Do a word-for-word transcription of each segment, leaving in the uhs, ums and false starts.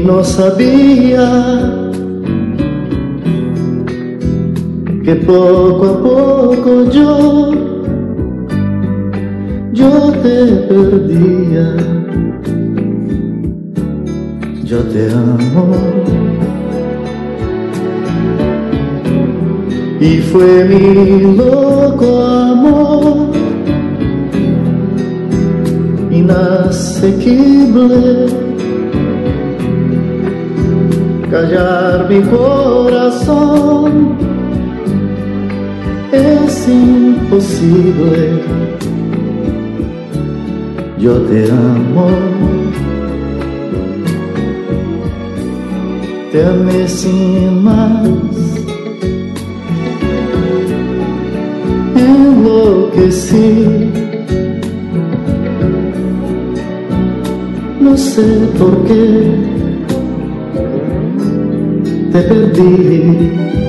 no sabía que poco a poco yo, yo te perdía. Yo te amo y fue mi loco amor inasequible callar mi corazón es imposible. Yo te amo, te amé sin más, enloquecí. No sé por qué te perdí.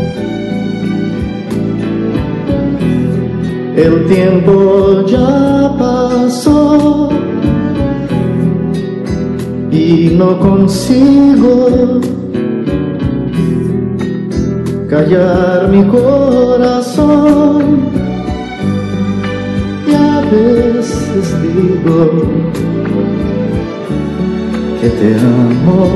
El tiempo ya pasó y no consigo callar mi corazón. Y a veces digo que te amo.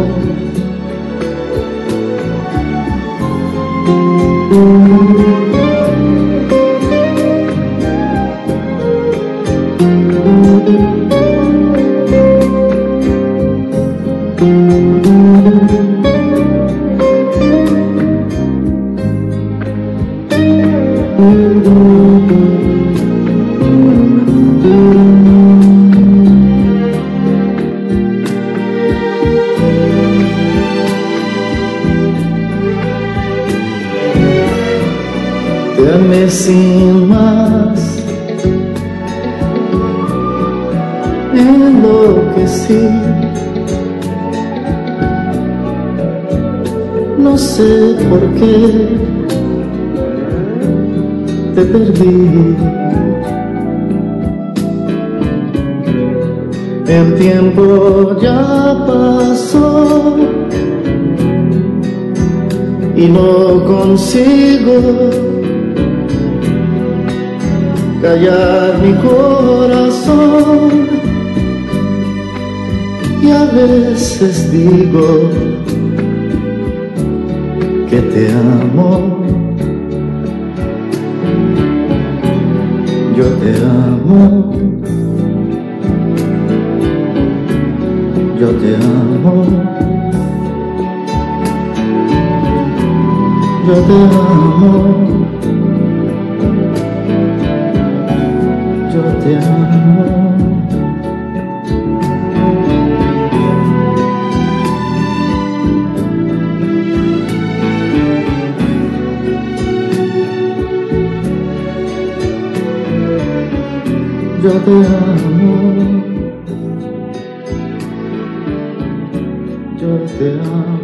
Te amé sin más, enloquecí. No sé por qué te perdí. El tiempo ya pasó y no consigo callar mi corazón. Y a veces digo que te amo. Yo te amo. Yo te amo. Yo te amo. Yo te amo. Yo te amo. Yo te amo.